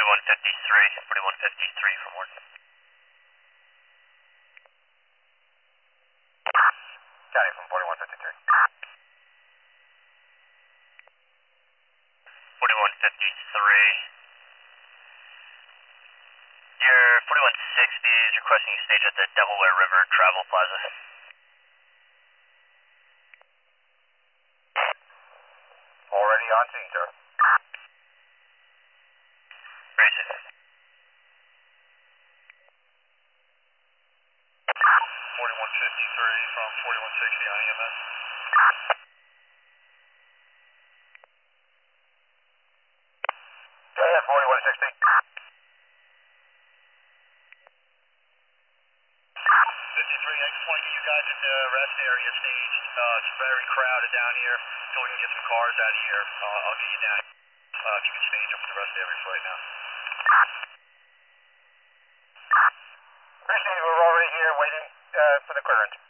4153 from Ward. County from 4153. 4153. Your 4160 is requesting you stage at the Delaware River Travel Plaza. Already on scene, sir. Races. 4153 from 4160 on EMS. Go ahead, 4160. 53, I just want to get you guys in the rest area staged. It's very crowded down here, so we can get some cars out of here. I'll get you down. If you can stage up in the rest areas right now. Appreciate it. We're already here waiting for the clearance.